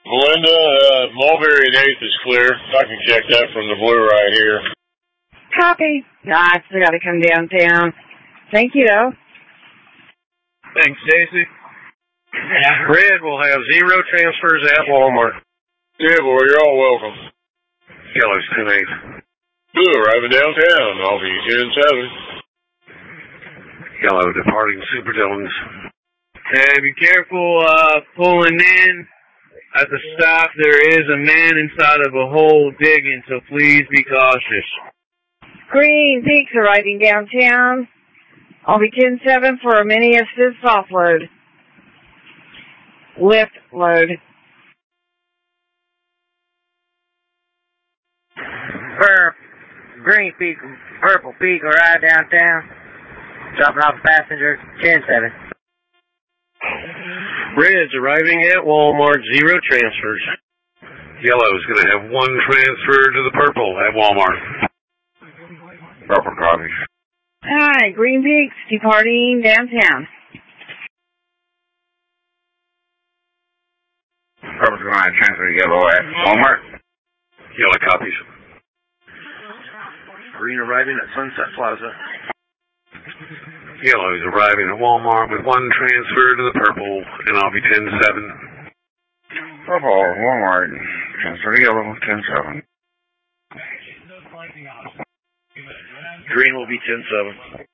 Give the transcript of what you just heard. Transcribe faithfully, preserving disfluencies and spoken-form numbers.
Melinda, uh, Mulberry and eighth is clear. I can check that from the blue right here. Copy. No, I still got to come downtown. Thank you, though. Thanks, Stacy. Red will have zero transfers at Walmart. Yeah, boy, you're all welcome. Yellow's ten eight. Blue arriving downtown. I'll be ten seven. Yellow departing Super Dillons. Hey, be careful uh, pulling in. At the stop, there is a man inside of a hole digging, so please be cautious. Green Peaks arriving downtown. I'll be ten seven for a mini assist offload. Lift load. Purp, Green Peak, Purple Peak arrived downtown. Dropping off passengers, ten seven. Red's arriving at Walmart, zero transfers. Yellow's going to have one transfer to the purple at Walmart. Purple copy. Alright, Green Peaks departing downtown. Purple's going to transfer to yellow at Walmart. Yellow copies. Green arriving at Sunset Plaza. Yellow's arriving at Walmart with one transfer to the purple, and I'll be ten seven. Purple, Walmart, transfer to yellow, ten seven. Green will be ten seven.